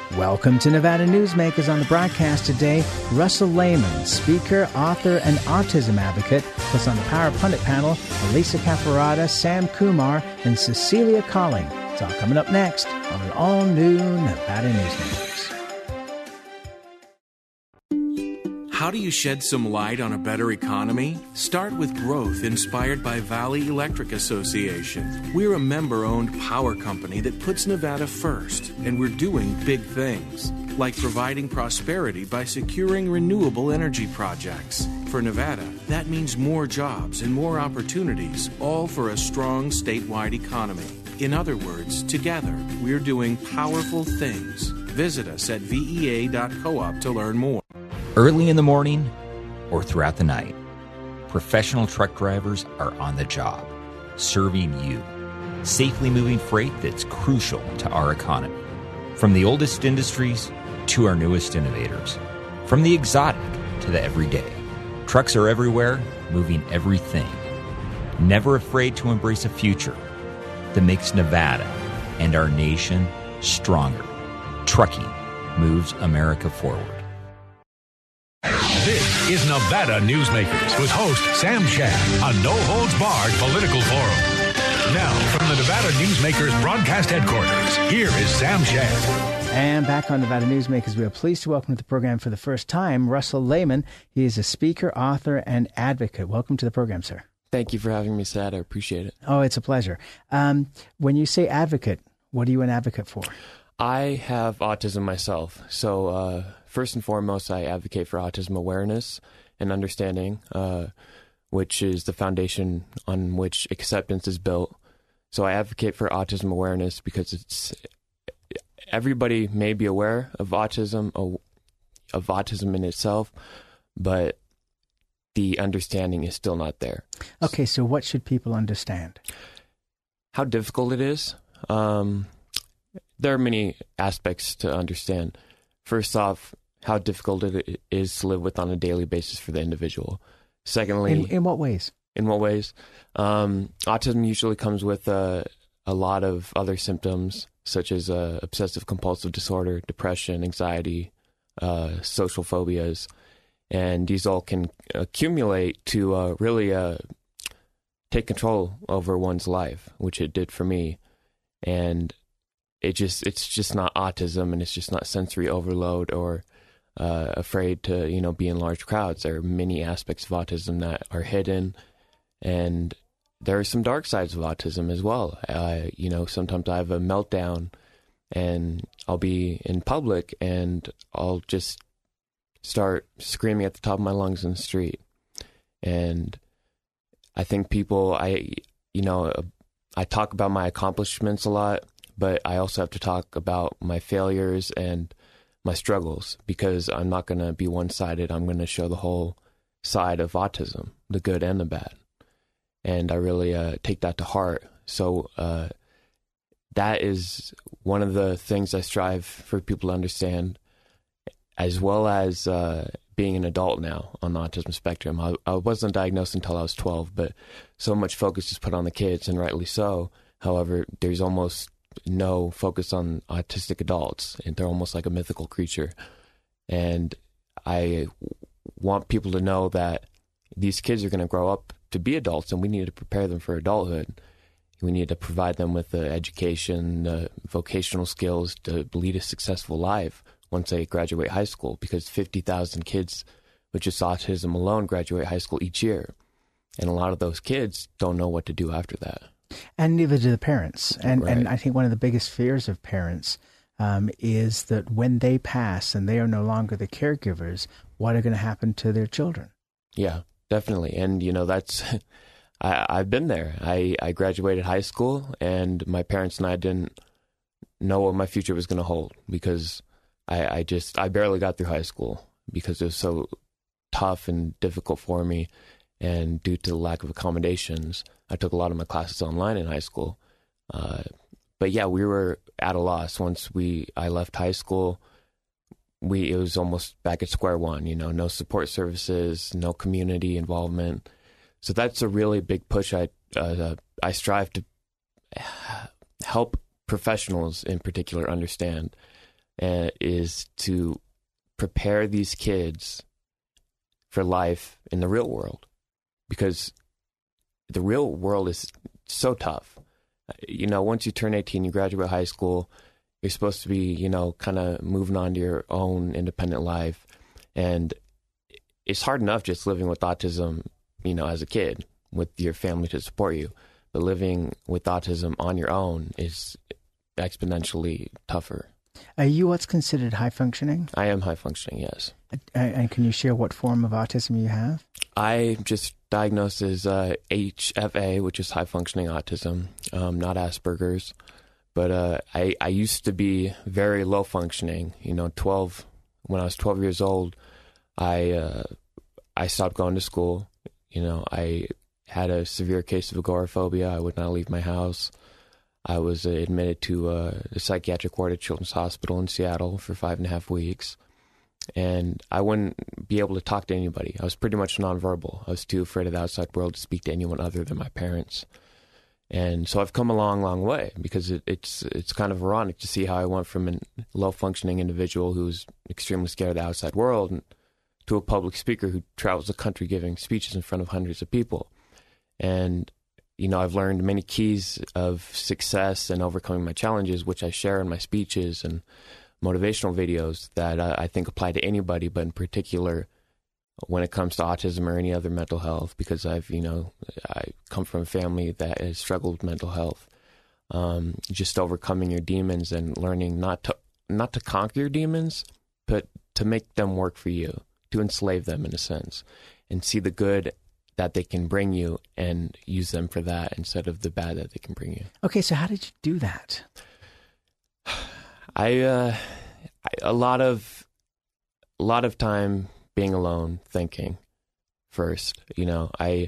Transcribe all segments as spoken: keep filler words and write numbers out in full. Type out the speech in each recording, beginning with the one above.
Welcome to Nevada Newsmakers. On the broadcast today, Russell Lehman, speaker, author, and autism advocate. Plus on the Power Pundit panel, Elisa Caparada, Sam Kumar, and Cecilia Colling. It's all coming up next on an all-new Nevada Newsmakers. How do you shed some light on a better economy? Start with growth inspired by Valley Electric Association. We're a member-owned power company that puts Nevada first, and we're doing big things, like providing prosperity by securing renewable energy projects. For Nevada, that means more jobs and more opportunities, all for a strong statewide economy. In other words, together, we're doing powerful things. Visit us at V E A dot coop to learn more. Early in the morning or throughout the night, professional truck drivers are on the job, serving you, safely moving freight that's crucial to our economy. From the oldest industries to our newest innovators, from the exotic to the everyday, trucks are everywhere, moving everything. Never afraid to embrace a future that makes Nevada and our nation stronger. Trucking moves America forward. This is Nevada Newsmakers with host Sam Shad, a no-holds-barred political forum. Now, from the Nevada Newsmakers broadcast headquarters, here is Sam Shad. And back on Nevada Newsmakers, we are pleased to welcome to the program for the first time Russell Lehman. He is a speaker, author, and advocate. Welcome to the program, sir. Thank you for having me, Sad. I appreciate it. Oh, it's a pleasure. Um, when you say advocate, what are you an advocate for? I have autism myself. So uh, first and foremost, I advocate for autism awareness and understanding, uh, which is the foundation on which acceptance is built. So I advocate for autism awareness because it's everybody may be aware of autism, of autism in itself, but the understanding is still not there. Okay, so what should people understand? How difficult it is. Um, there are many aspects to understand. First off, how difficult it is to live with on a daily basis for the individual. Secondly, in, in what ways? In what ways? Um, autism usually comes with uh, a lot of other symptoms, such as uh, obsessive compulsive disorder, depression, anxiety, uh, social phobias. And these all can accumulate to uh, really uh, take control over one's life, which it did for me. And it just it's just not autism, and it's just not sensory overload or uh, afraid to, you know, be in large crowds. There are many aspects of autism that are hidden, and there are some dark sides of autism as well. Uh, you know, sometimes I have a meltdown, and I'll be in public, and I'll just start screaming at the top of my lungs in the street. And I think people, I, you know, I talk about my accomplishments a lot, but I also have to talk about my failures and my struggles, because I'm not going to be one-sided. I'm going to show the whole side of autism, the good and the bad. And I really uh, take that to heart. So uh, that is one of the things I strive for people to understand, as well as uh, being an adult now on the autism spectrum. I, I wasn't diagnosed until I was twelve, but so much focus is put on the kids, and rightly so. However, there's almost no focus on autistic adults, and they're almost like a mythical creature. And I want people to know that these kids are going to grow up to be adults, and we need to prepare them for adulthood. We need to provide them with the education, the vocational skills to lead a successful life once they graduate high school, because fifty thousand kids with just autism alone graduate high school each year. And a lot of those kids don't know what to do after that. And neither do the parents. And Right. and I think one of the biggest fears of parents um, is that when they pass and they are no longer the caregivers, what are going to happen to their children? Yeah, definitely. And, you know, that's, I, I've been there. I, I graduated high school, and my parents and I didn't know what my future was going to hold, because I, I just, I barely got through high school because it was so tough and difficult for me. And due to the lack of accommodations, I took a lot of my classes online in high school. Uh, but yeah, we were at a loss. Once we, I left high school, we, it was almost back at square one, you know, no support services, no community involvement. So that's a really big push. I, uh, I strive to help professionals in particular understand uh, is to prepare these kids for life in the real world, because the real world is so tough. You know, once you turn eighteen, you graduate high school, you're supposed to be, you know, kind of moving on to your own independent life. And it's hard enough just living with autism, you know, as a kid with your family to support you. But living with autism on your own is exponentially tougher. Are you what's considered high functioning? I am high functioning, yes. Uh, and can you share what form of autism you have? I just diagnosed as uh, H F A, which is high functioning autism, um, not Asperger's. But uh, I, I used to be very low functioning. You know, twelve when I was twelve years old, I uh, I stopped going to school. You know, I had a severe case of agoraphobia. I would not leave my house. I was uh, admitted to uh, the psychiatric ward at Children's Hospital in Seattle for five and a half weeks. And I wouldn't be able to talk to anybody. I was pretty much nonverbal. I was too afraid of the outside world to speak to anyone other than my parents. And so I've come a long, long way, because it, it's it's kind of ironic to see how I went from a low-functioning individual who's extremely scared of the outside world and, to a public speaker who travels the country giving speeches in front of hundreds of people. And, you know, I've learned many keys of success and overcoming my challenges, which I share in my speeches and motivational videos that uh, I think apply to anybody, but in particular when it comes to autism or any other mental health, because I've, you know, I come from a family that has struggled with mental health. Um, just overcoming your demons and learning not to not to conquer your demons, but to make them work for you, to enslave them in a sense, and see the good that they can bring you and use them for that instead of the bad that they can bring you. Okay, so how did you do that? I, uh, I a lot of a lot of time being alone, thinking first. You know, I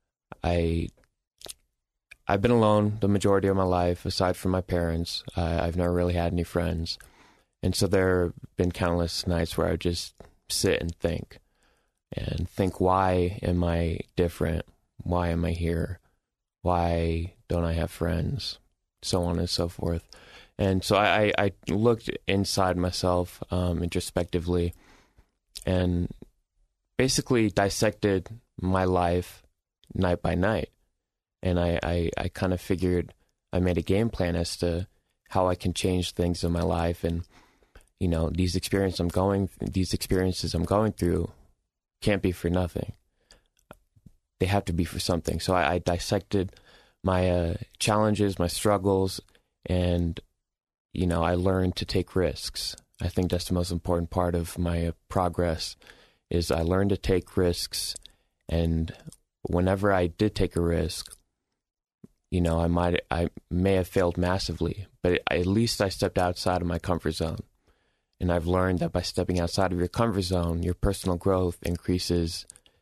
I I've been alone the majority of my life, aside from my parents. Uh, I've never really had any friends, and so there have been countless nights where I would just sit and think, and think, why am I different? Why am I here? Why don't I have friends? So on and so forth. And so I, I looked inside myself um, introspectively and basically dissected my life night by night. And I, I, I kind of figured, I made a game plan as to how I can change things in my life. And, you know, these experiences I'm going, these experiences I'm going through can't be for nothing. They have to be for something. So I, I dissected my uh, challenges, my struggles, and, you know, I learned to take risks. I think that's the most important part of my uh, progress, is I learned to take risks. And whenever I did take a risk, you know, I might, I may have failed massively, but at least I stepped outside of my comfort zone. And I've learned that by stepping outside of your comfort zone, your personal growth increases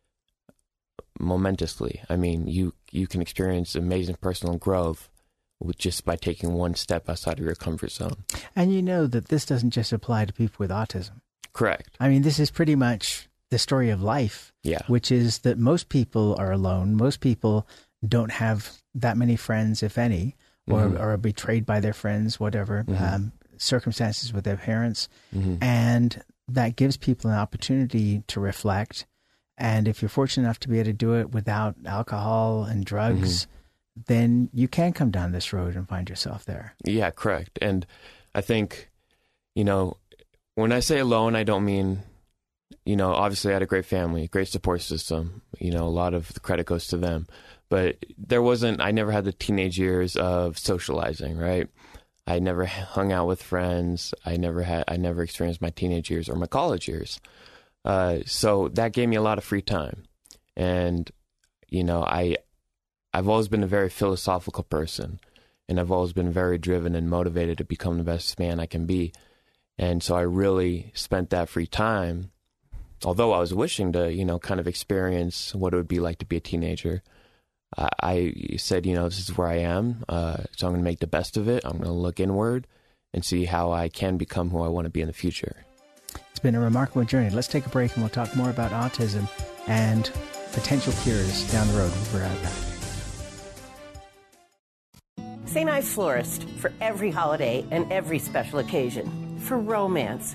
momentously. I mean, you, you can experience amazing personal growth with just by taking one step outside of your comfort zone. And you know that this doesn't just apply to people with autism. Correct. I mean, this is pretty much the story of life, yeah. Which is that most people are alone. Most people don't have that many friends, if any, or, mm-hmm. or are betrayed by their friends, whatever, mm-hmm. um, circumstances with their parents. Mm-hmm. And that gives people an opportunity to reflect. And if you're fortunate enough to be able to do it without alcohol and drugs, mm-hmm. then you can come down this road and find yourself there. Yeah, correct. And I think, you know, when I say alone, I don't mean, you know, obviously I had a great family, great support system. You know, a lot of the credit goes to them. But there wasn't, I never had the teenage years of socializing, right? I never hung out with friends. I never had, I never experienced my teenage years or my college years. Uh, so that gave me a lot of free time. And, you know, I, I've always been a very philosophical person, and I've always been very driven and motivated to become the best man I can be. And so I really spent that free time, although I was wishing to, you know, kind of experience what it would be like to be a teenager. I, I said, you know, this is where I am, uh, so I'm going to make the best of it. I'm going to look inward and see how I can become who I want to be in the future. It's been a remarkable journey. Let's take a break and we'll talk more about autism and potential cures down the road. We'll be right back. Saint Ives Florist, for every holiday and every special occasion. for romance.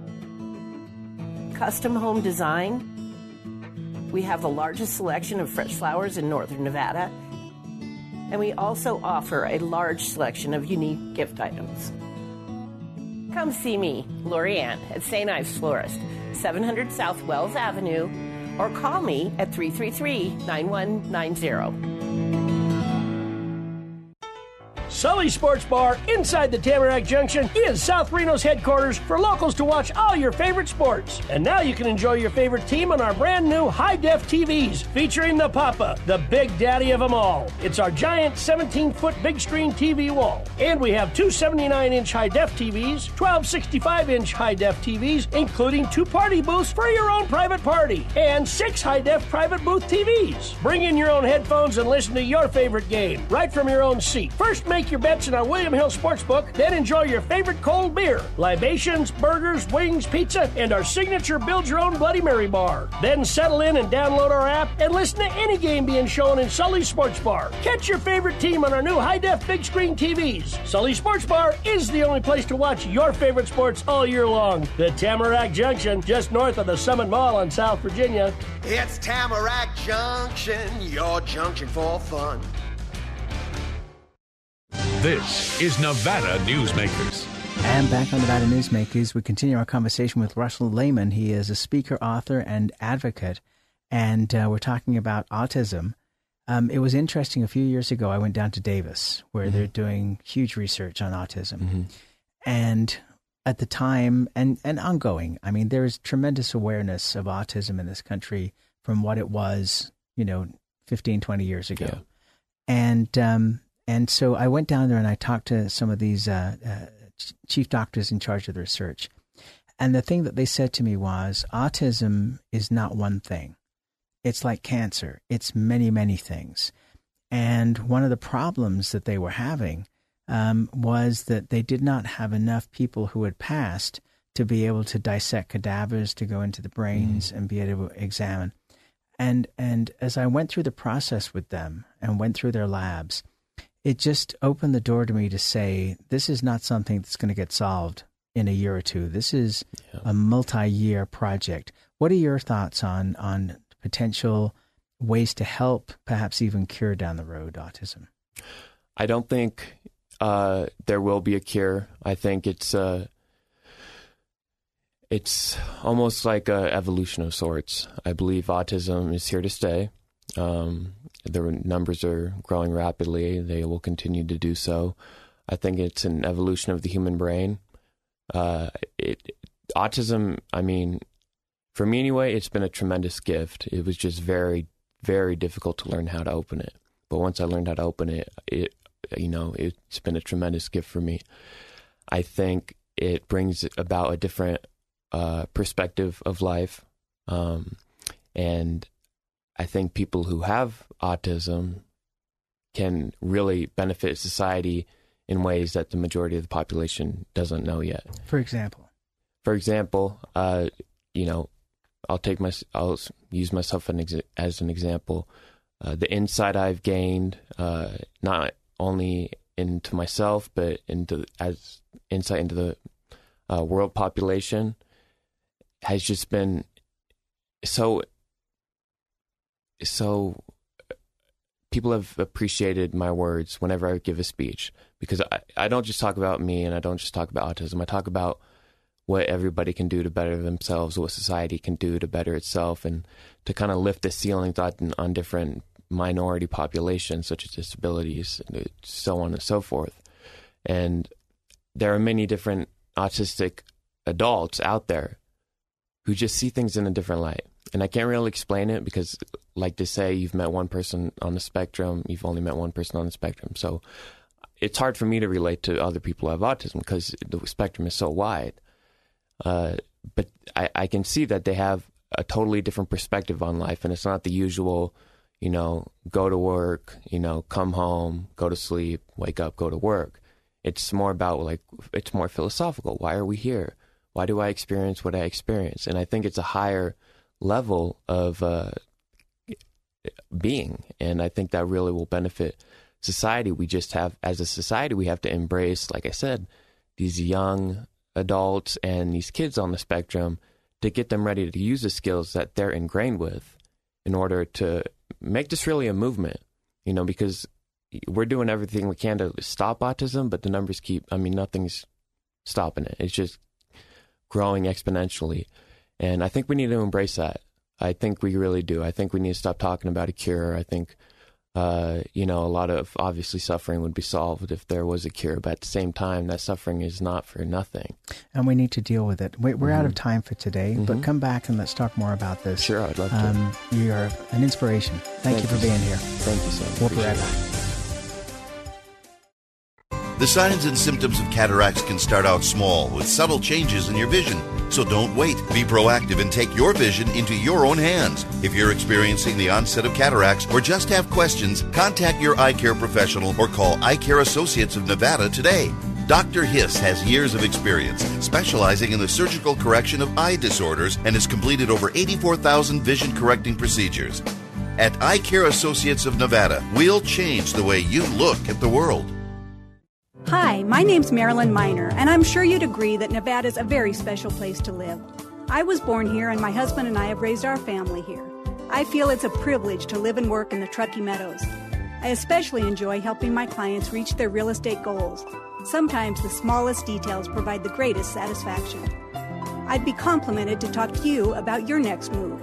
Custom home design. We have the largest selection of fresh flowers in northern Nevada. And we also offer a large selection of unique gift items. Come see me, Lori Ann, at Saint Ives Florist, seven hundred South Wells Avenue, or call me at three three three, nine one nine zero. Sully Sports Bar inside the Tamarack Junction is South Reno's headquarters for locals to watch all your favorite sports. And now you can enjoy your favorite team on our brand new high-def T Vs featuring the Papa, the big daddy of them all. It's our giant seventeen-foot big screen T V wall. And we have two seventy-nine inch high-def T Vs, twelve sixty-five inch high-def T Vs, including two party booths for your own private party, and six high-def private booth T Vs. Bring in your own headphones and listen to your favorite game right from your own seat. First, make your bets in our William Hill Sportsbook, then enjoy your favorite cold beer, libations, burgers, wings, pizza, and our signature build-your-own Bloody Mary bar. Then settle in and download our app and listen to any game being shown in Sully's Sports Bar. Catch your favorite team on our new high-def big screen T Vs. Sully Sports Bar is the only place to watch your favorite sports all year long. The Tamarack Junction, just north of the Summit Mall in South Virginia. It's Tamarack Junction, your junction for fun. This is Nevada Newsmakers. And back on Nevada Newsmakers, we continue our conversation with Russell Lehman. He is a speaker, author, and advocate, and uh, we're talking about autism. Um, it was interesting. A few years ago, I went down to Davis, where mm-hmm. they're doing huge research on autism. Mm-hmm. And at the time, and, and ongoing, I mean, there is tremendous awareness of autism in this country from what it was, you know, fifteen, twenty years ago. Yeah. And um And so I went down there and I talked to some of these uh, uh, chief doctors in charge of the research. And the thing that they said to me was, autism is not one thing. It's like cancer. It's many, many things. And one of the problems that they were having um, was that they did not have enough people who had passed to be able to dissect cadavers, to go into the brains mm. and be able to examine. And, and as I went through the process with them and went through their labs, it just opened the door to me to say, this is not something that's going to get solved in a year or two. This is yeah. a multi-year project. What are your thoughts on, on potential ways to help, perhaps even cure down the road, autism? I don't think uh, there will be a cure. I think it's uh, it's almost like an evolution of sorts. I believe autism is here to stay. Um, the numbers are growing rapidly. They will continue to do so. I think it's an evolution of the human brain. Uh, it, autism, I mean, for me anyway, it's been a tremendous gift. It was just very, very difficult to learn how to open it. But once I learned how to open it, it, you know, it's been a tremendous gift for me. I think it brings about a different uh, perspective of life. Um, and I think people who have autism can really benefit society in ways that the majority of the population doesn't know yet. For example? For example, uh, you know, I'll take my, I'll use myself an ex- as an example. Uh, the insight I've gained, uh, not only into myself, but into as insight into the uh, world population, has just been so. So people have appreciated my words whenever I give a speech, because I, I don't just talk about me and I don't just talk about autism. I talk about what everybody can do to better themselves, what society can do to better itself, and to kind of lift the ceilings on, on different minority populations, such as disabilities, so on and so forth. And there are many different autistic adults out there who just see things in a different light. And I can't really explain it because, like they say, you've met one person on the spectrum, you've only met one person on the spectrum. So it's hard for me to relate to other people who have autism because the spectrum is so wide. Uh, but I, I can see that they have a totally different perspective on life, and it's not the usual, you know, go to work, you know, come home, go to sleep, wake up, go to work. It's more about, like, it's more philosophical. Why are we here? Why do I experience what I experience? And I think it's a higher level of uh, being, and I think that really will benefit society. We just have, as a society, we have to embrace, like I said, these young adults and these kids on the spectrum to get them ready to use the skills that they're ingrained with in order to make this really a movement, you know, because we're doing everything we can to stop autism, but the numbers keep, I mean, nothing's stopping it. It's just growing exponentially. And I think we need to embrace that. I think we really do. I think we need to stop talking about a cure. I think, uh, you know, a lot of obviously suffering would be solved if there was a cure, but at the same time, that suffering is not for nothing. And we need to deal with it. We're mm-hmm. out of time for today, mm-hmm. but come back and let's talk more about this. Sure, I'd love um, to. You are an inspiration. Thank, Thank you for you. being here. Thank you, Sam. We'll be right back. The signs and symptoms of cataracts can start out small with subtle changes in your vision. So don't wait. Be proactive and take your vision into your own hands. If you're experiencing the onset of cataracts or just have questions, contact your eye care professional or call Eye Care Associates of Nevada today. Doctor Hiss has years of experience specializing in the surgical correction of eye disorders and has completed over eighty-four thousand vision correcting procedures. At Eye Care Associates of Nevada, we'll change the way you look at the world. Hi, my name's Marilyn Miner, and I'm sure you'd agree that Nevada's a very special place to live. I was born here, and my husband and I have raised our family here. I feel it's a privilege to live and work in the Truckee Meadows. I especially enjoy helping my clients reach their real estate goals. Sometimes the smallest details provide the greatest satisfaction. I'd be complimented to talk to you about your next move.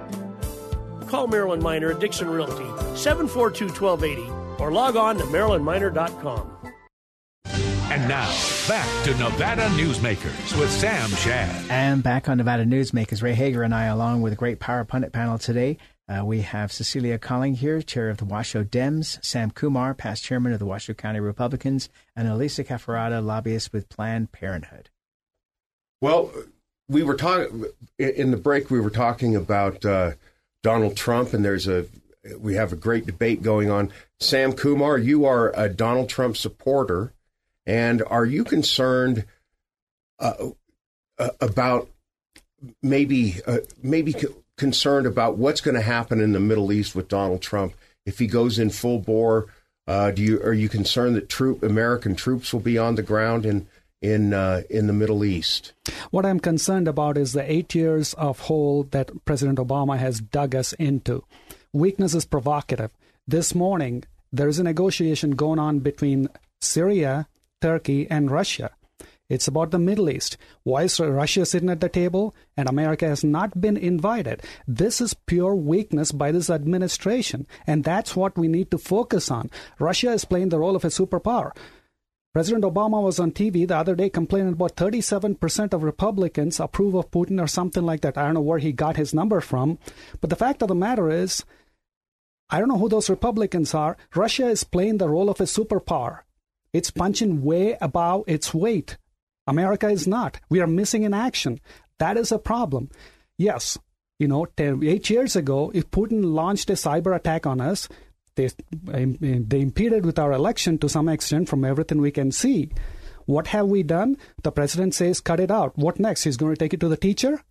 Call Marilyn Miner at Dixon Realty, seven four two, one two eight zero, or log on to marilyn miner dot com. And now, back to Nevada Newsmakers with Sam Shad. And back on Nevada Newsmakers, Ray Hager and I, along with a great Power Pundit panel today. Uh, we have Cecilia Colling here, chair of the Washoe Dems, Sam Kumar, past chairman of the Washoe County Republicans, and Elisa Cafferata, lobbyist with Planned Parenthood. Well, we were talking in the break. We were talking about uh, Donald Trump, and there's a we have a great debate going on. Sam Kumar, you are a Donald Trump supporter. And are you concerned uh, uh, about maybe uh, maybe c- concerned about what's going to happen in the Middle East with Donald Trump if he goes in full bore? Uh, do you are you concerned that troop American troops will be on the ground in in uh, in the Middle East? What I'm concerned about is the eight years of hole that President Obama has dug us into. Weakness is provocative. This morning there is a negotiation going on between Syria, Turkey, and Russia. It's about the Middle East. Why is Russia sitting at the table and America has not been invited? This is pure weakness by this administration, and that's what we need to focus on. Russia is playing the role of a superpower. President Obama was on T V the other day complaining about thirty-seven percent of Republicans approve of Putin or something like that. I don't know where he got his number from, but the fact of the matter is, I don't know who those Republicans are. Russia is playing the role of a superpower. It's punching way above its weight. America is not. We are missing in action. That is a problem. Yes, you know, ten, eight years ago, if Putin launched a cyber attack on us, they, they impeded with our election to some extent from everything we can see. What have we done? The president says, cut it out. What next? He's going to take it to the teacher?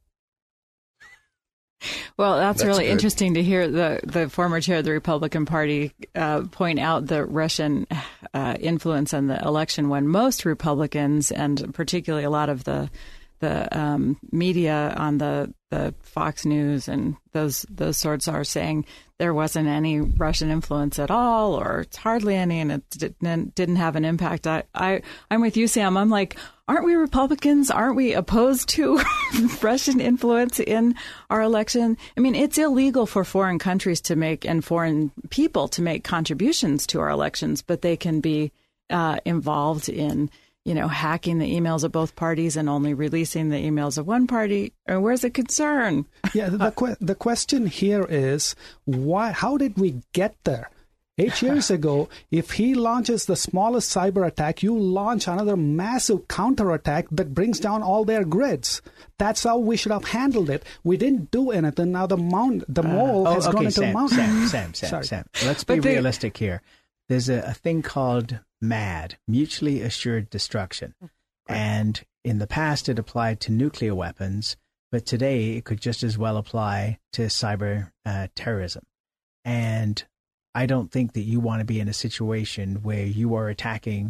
Well, that's, that's really good. interesting to hear the, the former chair of the Republican Party uh, point out the Russian uh, influence in the election when most Republicans, and particularly a lot of the the um, media on the, the Fox News and those those sorts, are saying there wasn't any Russian influence at all, or it's hardly any, and it didn't, didn't have an impact. I, I, I'm with you, Sam. I'm like, aren't we Republicans? Aren't we opposed to Russian influence in our election? I mean, it's illegal for foreign countries to make, and foreign people to make contributions to our elections, but they can be uh, involved in, you know, hacking the emails of both parties and only releasing the emails of one party. Or where's the concern? Yeah, the que- the question here is, why? How did we get there? Eight years ago, if he launches the smallest cyber attack, you launch another massive counterattack that brings down all their grids. That's how we should have handled it. We didn't do anything. Now the mount, the mole uh, oh, has okay, gone into Sam, the mountain. Sam, Sam, Sam, Sorry. Sam. Let's be they, realistic here. There's a, a thing called MAD, Mutually Assured Destruction. And in the past, it applied to nuclear weapons, but today it could just as well apply to cyber uh, terrorism. And I don't think that you want to be in a situation where you are attacking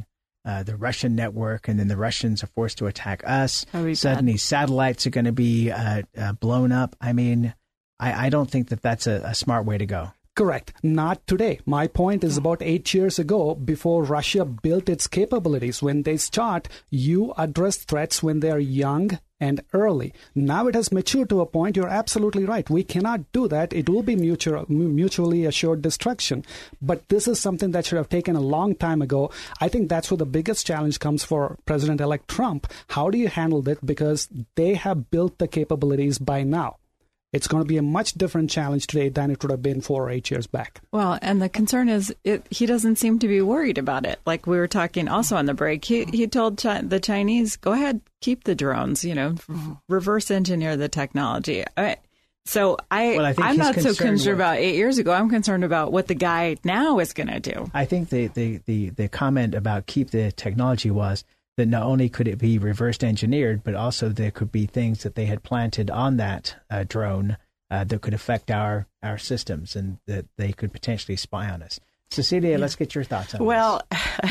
uh, the Russian network, and then the Russians are forced to attack us. Suddenly, bad. satellites are going to be uh, uh, blown up. I mean, I, I don't think that that's a, a smart way to go. Correct. Not today. My point is about eight years ago, before Russia built its capabilities. When they start, you address threats when they are young and early. Now it has matured to a point. You're absolutely right. We cannot do that. It will be mutual, mutually assured destruction. But this is something that should have taken a long time ago. I think that's where the biggest challenge comes for President-elect Trump. How do you handle that? Because they have built the capabilities by now. It's going to be a much different challenge today than it would have been four or eight years back. Well, and the concern is it, he doesn't seem to be worried about it. Like we were talking also on the break, he he told Chi- the Chinese, go ahead, keep the drones, you know, reverse engineer the technology. I, so I, well, I think I'm not so concerned with, about eight years ago. I'm concerned about what the guy now is going to do. I think the, the, the, the comment about keep the technology was that not only could it be reversed engineered, but also there could be things that they had planted on that uh, drone uh, that could affect our, our systems and that they could potentially spy on us. Cecilia, yeah. Let's get your thoughts on well, this. Well,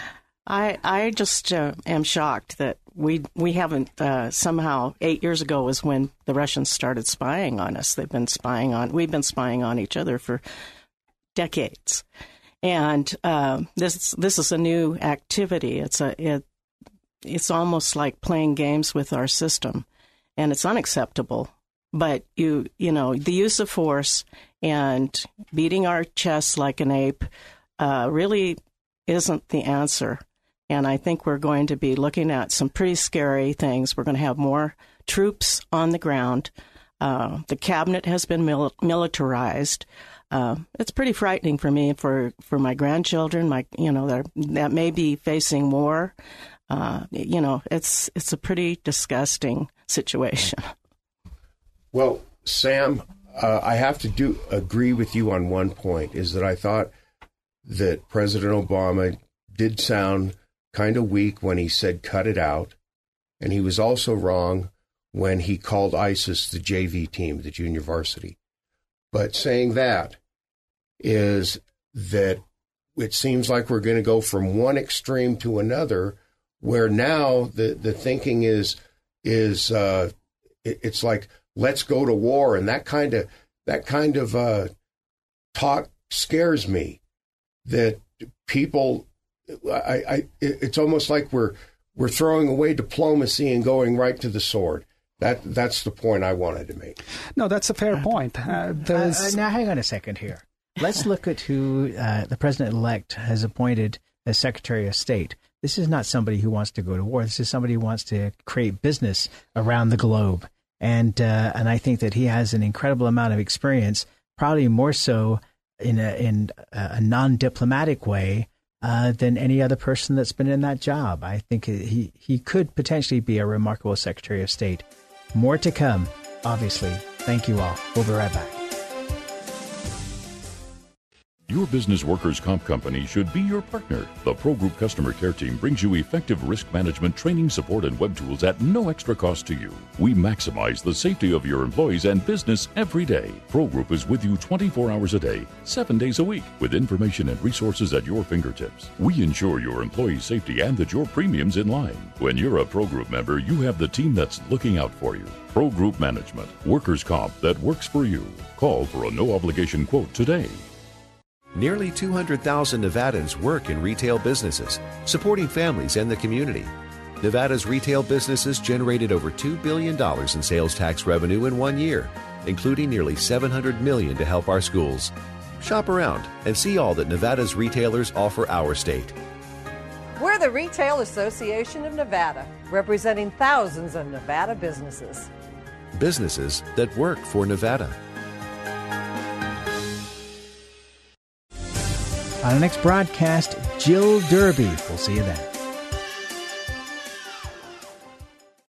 I I just uh, am shocked that we we haven't uh, somehow eight years ago was when the Russians started spying on us. They've been spying on we've been spying on each other for decades, and uh, this this is a new activity. It's a it. It's almost like playing games with our system, and it's unacceptable. But you, you know, the use of force and beating our chests like an ape uh, really isn't the answer. And I think we're going to be looking at some pretty scary things. We're going to have more troops on the ground. Uh, the cabinet has been mil- militarized. Uh, it's pretty frightening for me, for, for my grandchildren. My, you know, that that may be facing war. Uh, you know, it's it's a pretty disgusting situation. Well, Sam, uh, I have to do agree with you on one point, is that I thought that President Obama did sound kind of weak when he said cut it out. And he was also wrong when he called ISIS the J V team, the junior varsity. But saying that is that it seems like we're going to go from one extreme to another, where now the, the thinking is is uh, it, it's like, let's go to war, and that kind of that kind of uh, talk scares me. That people, I, I, it's almost like we're we're throwing away diplomacy and going right to the sword. That that's the point I wanted to make. No, that's a fair point. Uh, there's... uh, now, hang on a second here. Let's look at who uh, the president-elect has appointed as Secretary of State. This is not somebody who wants to go to war. This is somebody who wants to create business around the globe. And uh, and I think that he has an incredible amount of experience, probably more so in a, in a non-diplomatic way uh, than any other person that's been in that job. I think he, he could potentially be a remarkable Secretary of State. More to come, obviously. Thank you all. We'll be right back. Your business workers' comp company should be your partner. The Pro Group Customer Care Team brings you effective risk management training, support, and web tools at no extra cost to you. We maximize the safety of your employees and business every day. Pro Group is with you twenty-four hours a day, seven days a week, with information and resources at your fingertips. We ensure your employees' safety and that your premium's in line. When you're a Pro Group member, you have the team that's looking out for you. Pro Group Management, workers' comp that works for you. Call for a no-obligation quote today. Nearly two hundred thousand Nevadans work in retail businesses, supporting families and the community. Nevada's retail businesses generated over two billion dollars in sales tax revenue in one year, including nearly seven hundred million dollars to help our schools. Shop around and see all that Nevada's retailers offer our state. We're the Retail Association of Nevada, representing thousands of Nevada businesses. Businesses that work for Nevada. On the next broadcast, Jill Derby. We'll see you then.